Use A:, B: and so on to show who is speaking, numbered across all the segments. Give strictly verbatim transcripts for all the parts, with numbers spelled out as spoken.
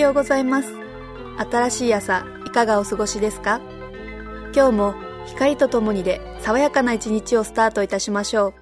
A: ようございます。新しい朝、いかがお過ごしですか？今日も光とともにで爽やかな一日をスタートいたしましょう。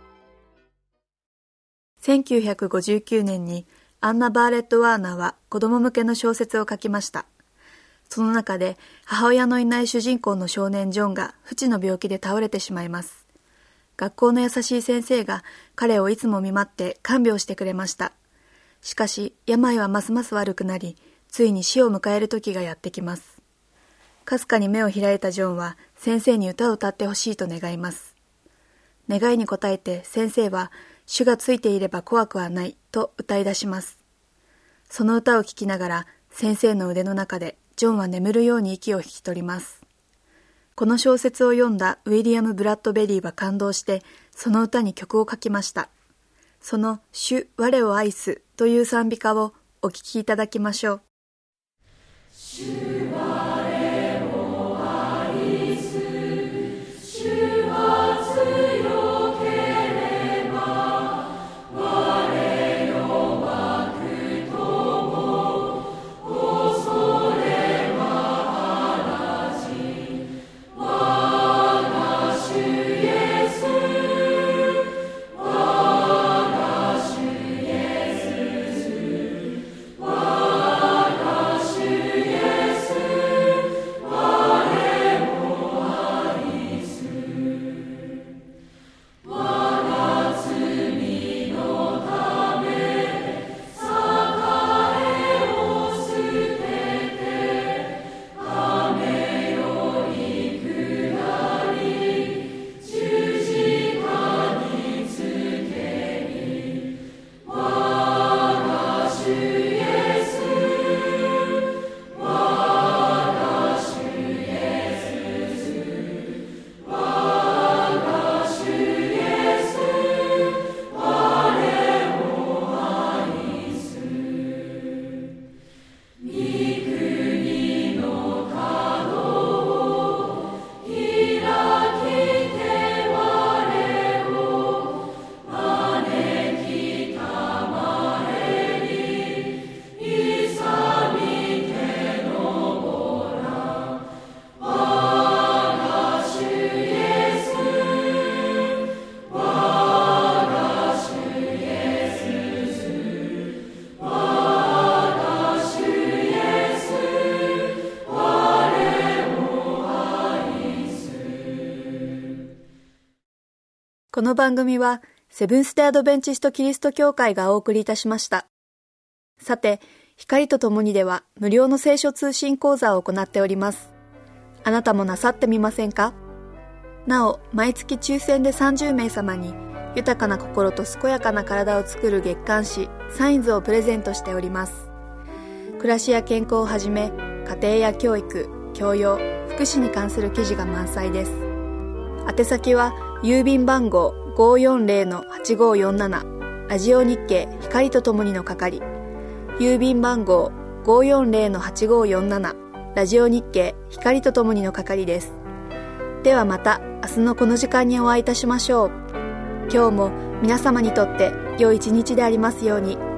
A: せんきゅうひゃくごじゅうきゅうねんにアンナ・バーレット・ワーナーは子供向けの小説を書きました。その中で母親のいない主人公の少年ジョンが不治の病気で倒れてしまいます。学校の優しい先生が彼をいつも見舞って看病してくれました。しかし病はますます悪くなり、ついに死を迎える時がやってきます。かすかに目を開いたジョンは先生に歌を歌ってほしいと願います。願いに応えて先生は主がついていれば怖くはないと歌い出します。その歌を聴きながら先生の腕の中でジョンは眠るように息を引き取ります。この小説を読んだウィリアム・ブラッドベリーは感動してその歌に曲を書きました。その主我を愛すという賛美歌をお聴きいただきましょう。主この番組はセブンステアドベンチストキリスト教会がお送りいたしました。さて、光とともにでは無料の聖書通信講座を行っております。あなたもなさってみませんか？なお、毎月抽選でさんじゅうめいさまに豊かな心と健やかな体を作る月刊誌サインズをプレゼントしております。暮らしや健康をはじめ、家庭や教育、教養、福祉に関する記事が満載です。宛先は郵便番号 ごーよんぜろのはちごーよんなな ラジオ日経光とともにの係、郵便番号 ごーよんぜろのはちごーよんなな ラジオ日経光とともにの係です。ではまた明日のこの時間にお会いいたしましょう。今日も皆様にとって良い一日でありますように。